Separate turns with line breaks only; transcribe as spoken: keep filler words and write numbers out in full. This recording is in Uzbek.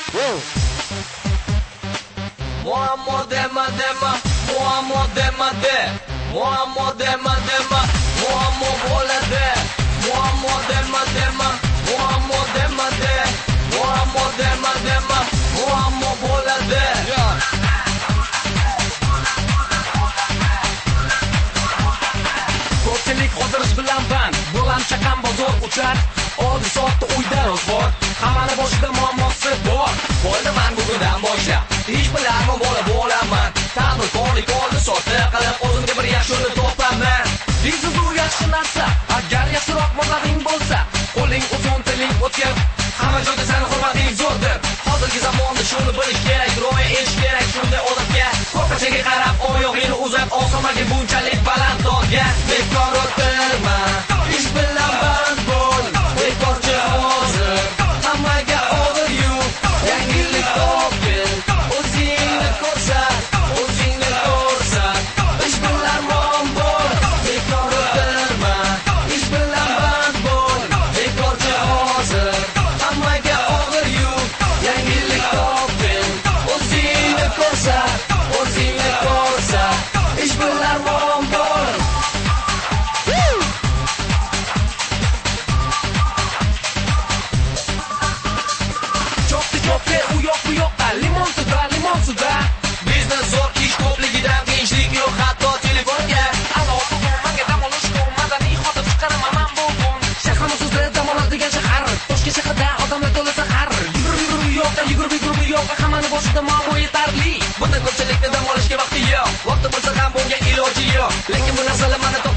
Muammo dema dema, muammo dema de, muammo dema dema, muammo bo'ladi. Muammo dema dema, muammo dema de, muammo dema dema, muammo bo'ladi. Ko'pchilik hozirish bilan band, bo'lam chaqam bozor uchar, oddiy soatda uyda ro'zg'or, hammani boshida muammosi bor. Bo'ldiman bugundan boshlab, ish bilanman bola bo'laman, tadbirkorlik oldi sotdi qilib o'zimga bir yaxshi yo'lni topaman. Biznes bu yaxshi narsa, agar yaxshiroq maqsading bo'lsa, qo'ling uzun, tiling o'tkir, hamma joyda seni hurmating zo'rdir. Hozirgi zamonda shuni bilish kerak, rioya etish kerak shunday odatga. Ko'rpachaga qarab oyog'ingni uzat, osmonga bunchalik baland tog'ga. Bekor o'tirma, ish bilan band bo'l, bekorchi hozir hammaga og'ir yuk, yangilik topgin, o'zingni ko'rsat, o'zingni ko'rsat, ish bilan band bo'l, bekor o'tirma, ish bilan band bo'l, bekorchi hozir hammaga og'ir yuk, yangilik topgin, o'zingni ko'rsat, o'zingni ko'rsat, ish bilan band bo'l. U yoq bu yoqqa limon suda, limon suda. Biznes zo'r, ish ko'pligidan qiyinchilik yo'q, hatto telefonga. Aloqa bo'lmagan dam olish yo'q, madaniy xotir chiqaraman men bugun. Shahrimiz o'zida dam oladigan shahar, Toshkent shahrida odamlar to'la zahar. Yugurib yugurib bu yoqqa, yugurib yugurib bu yoqqa, hammani boshida muammo yetarli. Bunda ko'pchilikda dam olishga vaqti yo'q, vaqti bo'lsa ham bunga iloji yo'q. Lekin bu narsalar mana